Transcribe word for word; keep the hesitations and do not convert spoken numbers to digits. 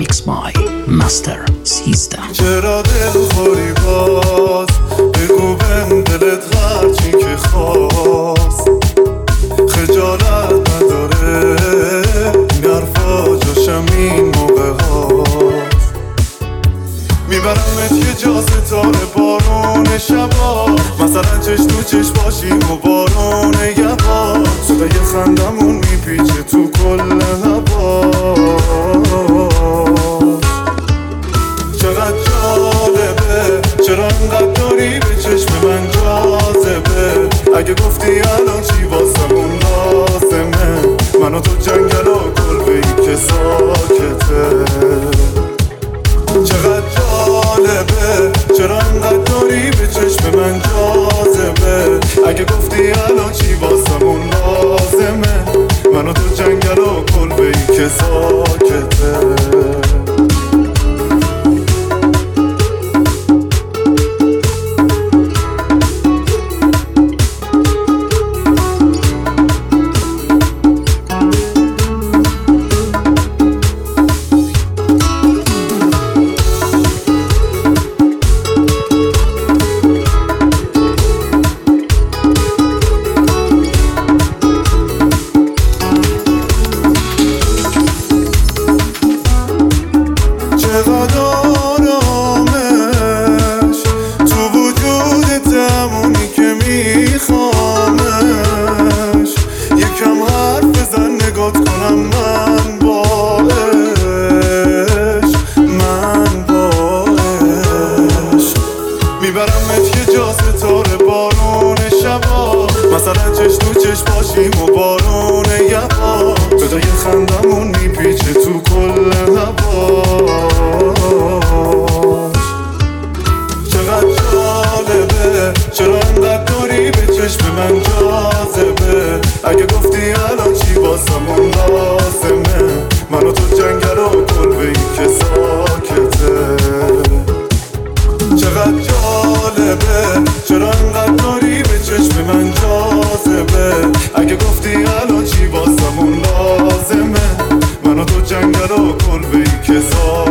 Mixed by Master System. چرا دل خوری باز بگو بهم دلت هرچی که خواست خجالت نداره این حرفا جاشم این موقع هاست میبرمت یه جا ستاره بارون شبا مثلا چش تو چش باشیم و بارون یبا صدای خندمون میپیچه تو کل هوا چقدر جالبه چرا انقدر داری به چشم من جاذبه اگه گفتی الان چی واسمون لازمه من و تو جنگل و کلبه‌ای که ساکته چقدر جالبه چرا انقدر داری به چشم من جاذبه اگه گفتی الان چی واسمون لازمه من و تو جنگل و کلبه‌ای که ساکته چقدر آرامش تو وجودت همونی که میخوامش یکم حرف بزن نگات کنم من باش من باش میبرمت یه جا ستاره بارون شبا مثلا چش تو چش باشیم و بارون یبا صدای خندمون میپیچه تو کل هوا چقدر جالبه چرا انقدر داری به چشم من جاذبه اگه گفتی الان چی واسمون لازمه من و تو جنگل و کلبه‌ای که ساکته چقدر جالبه چرا انقدر داری به چشم من جاذبه اگه گفتی الان چی واسمون لازمه من و تو جنگل و کلبه‌ای که ساکته